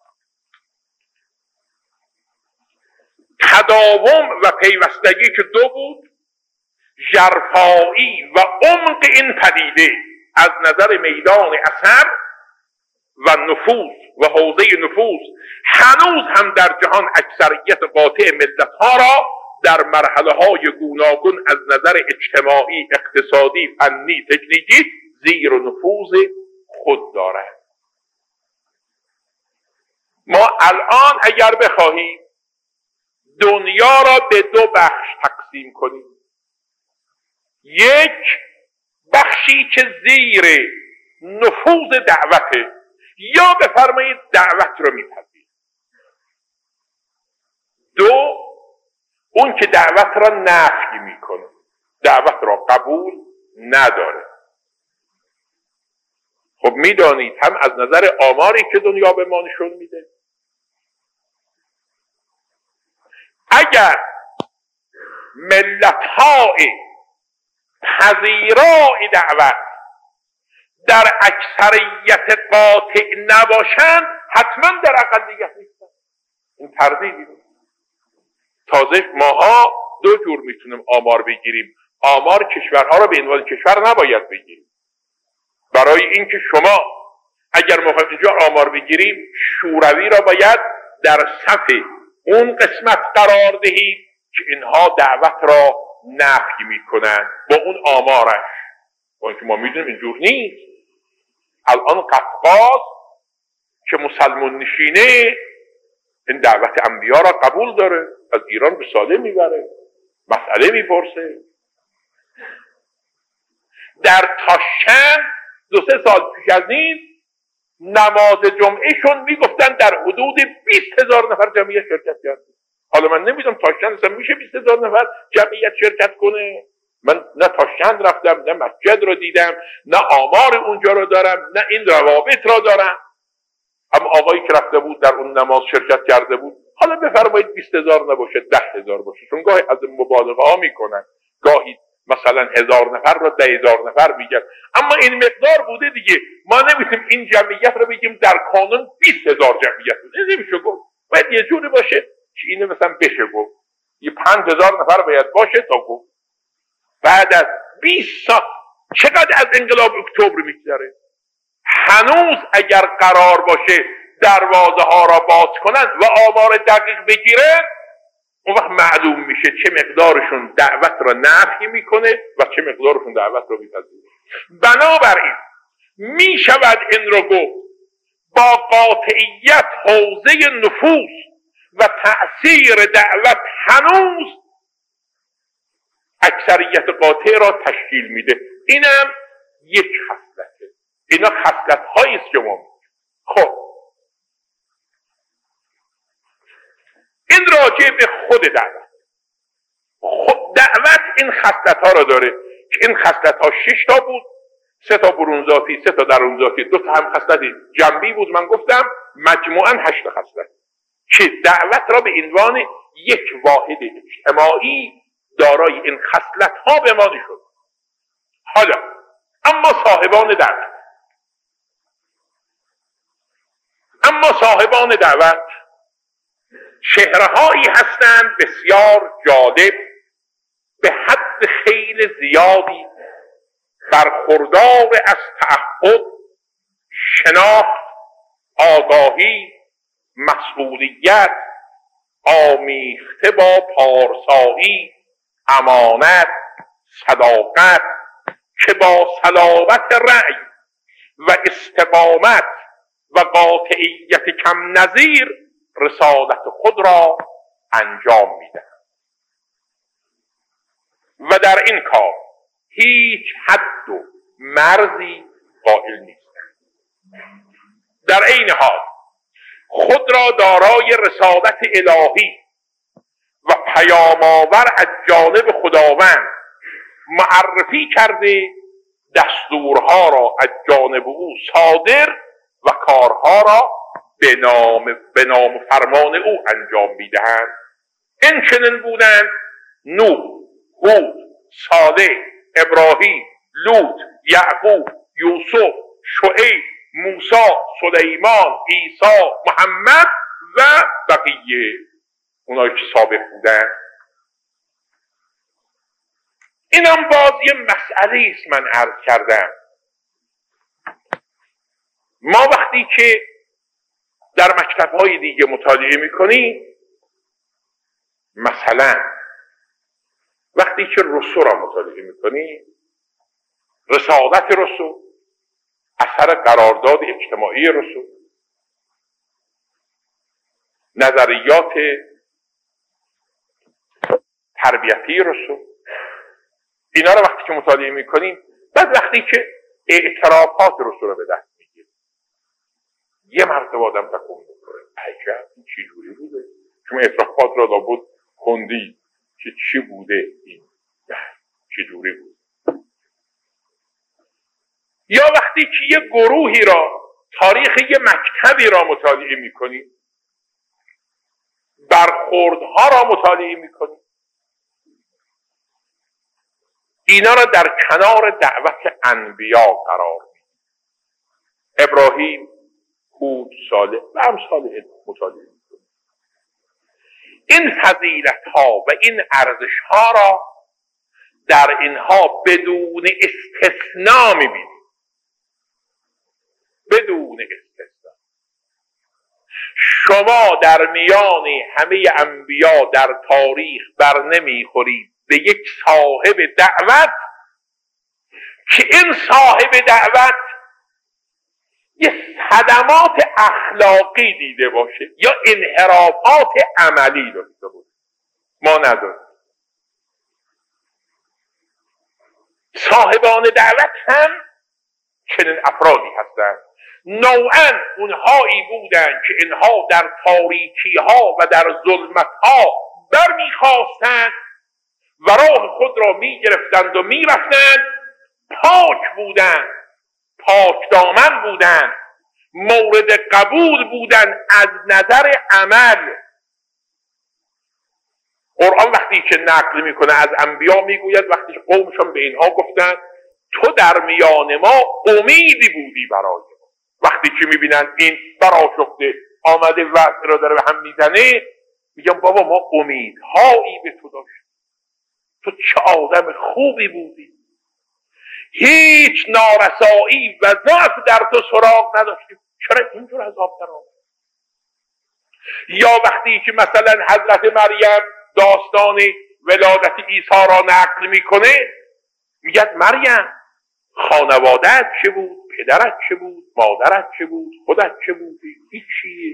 S2: تداوم و پیوستگی که دو بود، ژرفایی و عمق این پدیده از نظر میدان اثر و نفوذ و حوزه نفوذ هنوز هم در جهان اکثریت قاطع ملت‌ها را در مرحله‌های گوناگون از نظر اجتماعی، اقتصادی، فنی، تکنیکی زیر و نفوذ خود دارد. ما الان اگر بخواهیم دنیا را به دو بخش تقسیم کنیم، یک بخشی که زیر نفوذ دعوته، یا بفرمایید دعوت را میپذیره، دو اون که دعوت را نفی میکنه، دعوت را قبول نداره. خب میدانید هم از نظر آماری که دنیا به ما نشون میده، اگر ملت‌های پذیرای دعوت در اکثریت قاطع نباشند، حتما در اقلیت نیستن. این تردیدی بود. تازه ماها دو جور میتونیم آمار بگیریم. آمار کشورها را به عنوان کشور نباید بگیریم. برای اینکه شما اگر ما اینجا آمار بگیریم، شوروی را باید در صف اون قسمت قرار دهید که اینها دعوت را نفی میکنن با اون آمارش. با اینکه ما میدونیم اینجور نیست. الان قفقاز که مسلمان نشینه این دعوت انبیا را قبول داره، از ایران به ساله میبره، مسئله میپرسه. در تاشکند 2-3 سال پیش از این نماز جمعهشون میگفتن در حدود 20,000 نفر جمعیت شرکت کرد. حالا من نمیدونم تاشکند اصلا میشه 20,000 نفر جمعیت شرکت کنه؟ من نه تاشکند رفتم، نه مسجد رو دیدم، نه آمار اونجا رو دارم، نه این روابط را دارم. اما آقایی که رفته بود در اون نماز شرکت کرده بود، حالا بفرمایید 20,000 نباشه، 10,000 باشه، چون گاهی از مبالغه ها میکنن، گاهی مثلا 1,000 نفر رو 10,000 نفر میگن، اما این مقدار بوده دیگه. ما نمیتونیم این جمعیت رو بگیم در قانون 20,000 جمعیت بود، این نمیشه گفت. باید یه جوری باشه که اینو مثلا بشه گفت، یه 5,000 نفر باید باشه تا گفت. بعد از 20 سال چقدر از انقلاب اکتبر میگذره؟ هنوز اگر قرار باشه دروازه ها را باز کنن و آمار دقیق بگیرن، اون وقت معلوم میشه چه مقدارشون دعوت را نفی میکنه و چه مقدارشون دعوت را میپذیره. بنابراین میشود این رو گفت با قاطعیت حوزه نفوذ و تأثیر دعوت هنوز اکثریت قاطع را تشکیل میده. اینم یک خصلته. اینا خصلت هایی است که ما خب این راجع به خود دعوت. خود دعوت این خصلت ها را داره که این خصلت ها 6 تا بود، 3 تا برون ذاتی، 3 تا درون ذاتی، 2 تا هم خصلت جنبی بود. من گفتم مجموعاً 8 خصلت که دعوت را به عنوان یک واحد اجتماعی دارای این خصلت ها به ما نشون. حالا اما صاحبان دعوت چهره‌هایی هستند بسیار جالب، به حد خیلی زیادی برخوردار از تعهد، شناخت، آگاهی، مسئولیت، آمیخته با پارسایی، امانت، صداقت که با صلابت رأی و استقامت و قاطعیت کم نظیر رسالت خود را انجام میدهند و در این کار هیچ حد و مرزی قائل نیستند. در عین حال خود را دارای رسالت الهی و پیام‌آور از جانب خداوند معرفی کرده دستورها را از جانب او صادر و کارها را به نام فرمان او انجام میدهند. این چنین بودند نوح، هود، صالح، ابراهیم، لوط، یعقوب، یوسف، شعیب، موسی، سلیمان، عیسی، محمد و بقیه اونایی که سابق بودن. اینم باز یه مسئله است من عرض کردم. ما وقتی که در مکتب‌های دیگه مطالعه می‌کنیم، مثلا وقتی که رسو را مطالعه می‌کنیم، رسالت رسو، اثر قرارداد اجتماعی رسو، نظریات تربیتی رسو، اینا رو وقتی که مطالعه می‌کنیم، بعد وقتی که اعترافات رسو رو به دست می‌گیریم، یه مرتبه آدم تکون می‌خوره، عجب این چی جوری بوده؟ چون اعترافات رو لابد خوندی که چی بوده این، چی جوری بود. یا وقتی که یه گروهی را، تاریخ یه مکتبی را مطالعه می‌کنیم، برخوردها را مطالعه می‌کنیم، اینا را در کنار دعوت انبیا قرار میدیم. ابراهیم، هود، صالح و امثال مطالعه می‌کنیم. این فضیلت ها و این ارزش ها را در اینها بدون استثناء می‌بینیم. بدون استثناء. شما در میان همه انبیا در تاریخ بر نمیخورید به یک صاحب دعوت که این صاحب دعوت یه صدمات اخلاقی دیده باشه یا انحرافات عملی داشته باشه. ما نداریم. صاحبان دعوت هم چنین افرادی هستند. نوعاً اونهایی بودند که اینها در تاریکی ها و در ظلمت ها برمیخواستند و راه خود را میگرفتند و میرفتند. پاک بودند، پاک دامن بودند، مورد قبول بودند از نظر عمل. قرآن وقتی که نقل میکنه از انبیا میگوید وقتی قومشان به اینها گفتند تو در میان ما امیدی بودی برای ما. وقتی که میبینن این برآشفته آمده وقت را داره به هم میزنه، میگن بابا ما امیدهایی به تو داشتیم، تو چه آدم خوبی بودی، هیچ نارسایی و ضعف در تو سراغ نداشتیم، چرا اینجور عذاب در آمد؟ یا وقتی که مثلا حضرت مریم داستان ولادت عیسی را نقل میکنه، میگه مریم خانواده‌ات چه بود، پدرت چه بود، مادرت چه بود، خودت چه بودی؟ هیچی.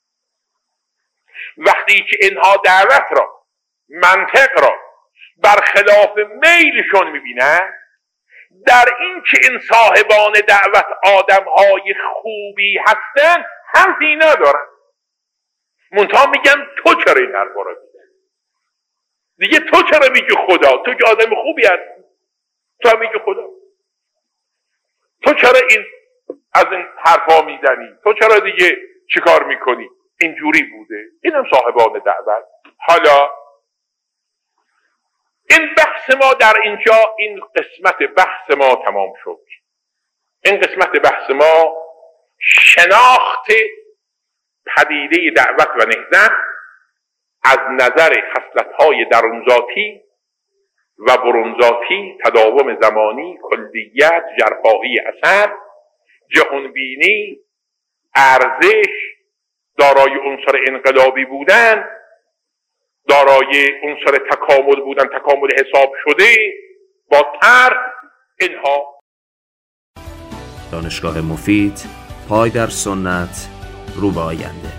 S2: وقتی که اینها دعوت را، منطق را برخلاف میلشون میبینن، در این که این صاحبان دعوت آدمهای خوبی هستن حرفی ندارن. منتها میگن تو چرا این حرفا را میگی؟ دیگه تو چرا میگی خدا؟ تو که آدم خوبی هستی، تو هم میگی خدا. تو چرا از این حرفا میزنی؟ تو چرا دیگه چیکار میکنی؟ اینجوری بوده. اینم صاحبان دعوت. حالا این بحث ما در اینجا، این قسمت بحث ما تمام شد. این قسمت بحث ما شناخت پدیده دعوت و نهضت از نظر خصلت‌های درونذاتی و برونذاتی، تداوم زمانی، کلیت، ژرفایی اثر، جهانبینی، ارزش، دارای عنصر انقلابی بودن، دارای عنصر تکامل بودن، تکامل حساب شده، با طرح اینها.
S1: دانشگاه مفید، پای در سنت، رو به آینده.